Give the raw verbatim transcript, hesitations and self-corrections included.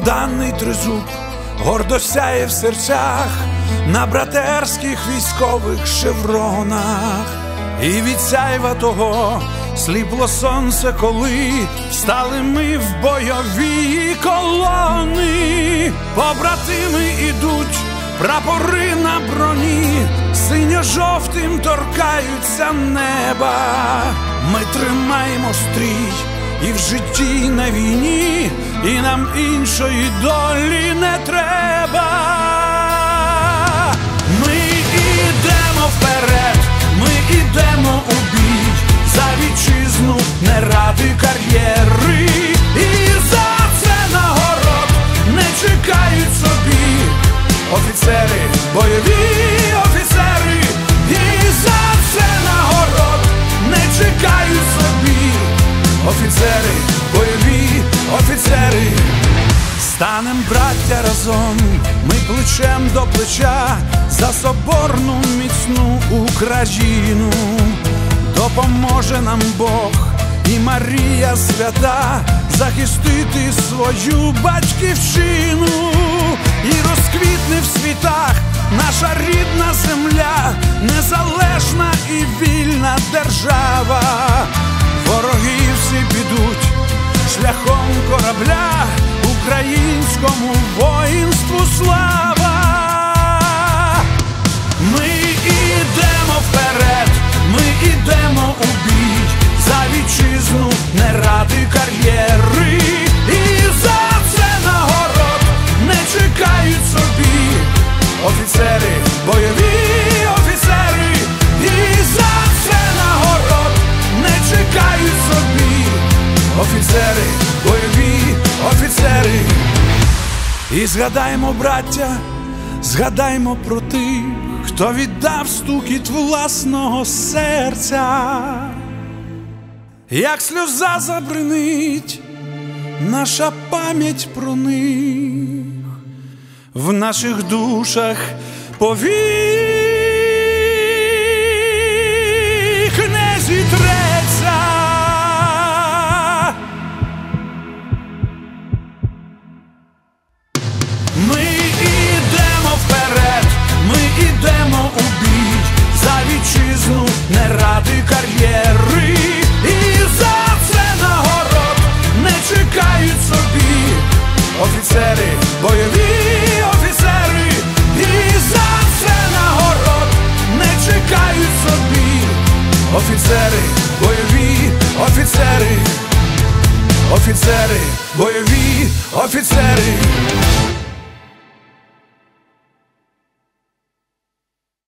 Богданний тризуб гордо сяє в серцях на братерських військових шевронах. І від сяйва того сліпло сонце, коли встали ми в бойові колони. Побратими ідуть, прапори на броні, синьо-жовтим торкаються неба. Ми тримаємо стрій і в житті, і на війні, і нам іншої долі не треба. Ми ідемо вперед, ми ідемо у бій, за вітчизну, не ради кар'єри. І за це нагород не чекають собі офіцери, бойові офіцери. І за це нагород не чекають собі офіцери, бойові офіцери. Станем, браття, разом, ми плечем до плеча за соборну міцну Україну. Допоможе нам Бог і Марія свята захистити свою батьківщину. І розквітне в світах наша рідна земля, незалежна і вільна держава. Вороги всі підуть шляхом корабля, українському воїнству слава. Ми ідемо вперед, ми ідемо у бій, за вітчизну, не ради кар'єри. І за це нагород не чекають собі офіцери, бойові офіцери. І за це нагород не чекають собі офіцери, бойові офіцери. І згадаймо, браття, згадаймо про тих, хто віддав стукіт власного серця. Як сльоза забринить наша пам'ять про них, в наших душах повік не зітреться. Ми ідемо вперед, ми ідемо у бій, за вітчизну, не ради кар'єри. І за це нагород не чекають собі офіцери, бойові офіцери. І за це нагород не чекають собі офіцери, бойові офіцери. Офіцери, бойові офіцери.